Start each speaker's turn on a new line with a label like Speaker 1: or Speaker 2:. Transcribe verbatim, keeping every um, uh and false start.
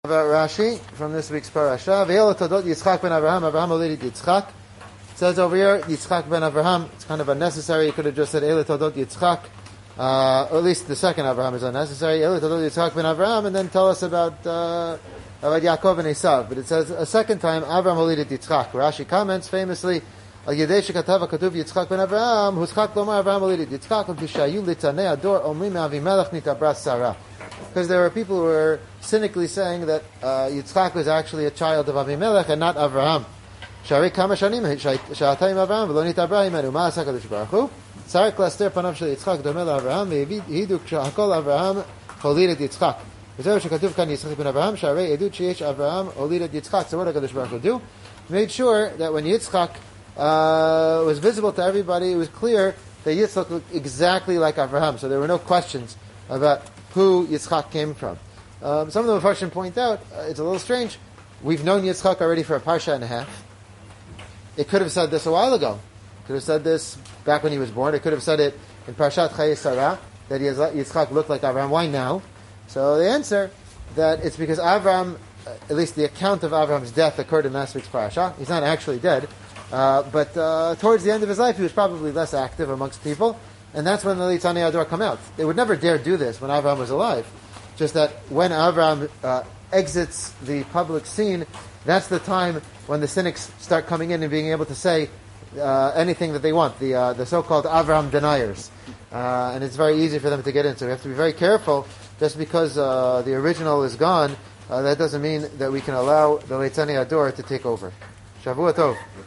Speaker 1: About Rashi from this week's parasha. Ve'el todot Yitzchak ben Avraham. Avraham olid Yitzchak. It says over here Yitzchak ben Avraham. It's kind of unnecessary. You could have just said El todot Yitzchak, uh, or at least the second Avraham is unnecessary. El todot Yitzchak ben Avraham, and then tell us about uh, about Yaakov and Esav. But it says a second time Avraham olid Yitzchak. Rashi comments famously. Al yedei shekatav katuv Yitzchak ben Avraham. Huschak lomar Avraham olid Yitzchak. V'shayu litanei ador omrim me'avimelech nitabras Sarah. Because there were people who were cynically saying that uh, Yitzchak was actually a child of Avimelech and not Avraham. Shari kama shanim sha'atayim Avraham v'lo nitabra imenu ma'asa kadosh baruch hu tzarek laster panav shel Yitzchak domeh laAvraham v'hidu k'shahakol Avraham holidet Yitzchak. V'zeu shekatuv kan Yitzchak ben Avraham sha'arei edut sheyesh Avraham holidet Yitzchak. So what did Kadosh Baruch Hu do? He made sure that when Yitzchak uh, was visible to everybody, it was clear that Yitzchak looked exactly like Avraham. So there were no questions about who Yitzchak came from. Um, some of the Mepharshim point out, uh, it's a little strange. We've known Yitzchak already for a parsha and a half. It could have said this a while ago. It could have said this back when he was born. It could have said it in Parshat Chayei Sarah, that Yitzchak looked like Avraham. Why now? So the answer, that it's because Avraham, uh, at least the account of Avraham's death occurred in last week's parasha. He's not actually dead. Uh, but uh, towards the end of his life, he was probably less active amongst people. And that's when the Litanei Ador come out. They would never dare do this when Avraham was alive. Just that when Avraham uh, exits the public scene, that's the time when the cynics start coming in and being able to say uh, anything that they want, the uh, the so-called Avraham deniers. Uh, and it's very easy for them to get into. We have to be very careful. Just because uh, the original is gone, uh, that doesn't mean that we can allow the Litanei Ador to take over. Shavua Tov.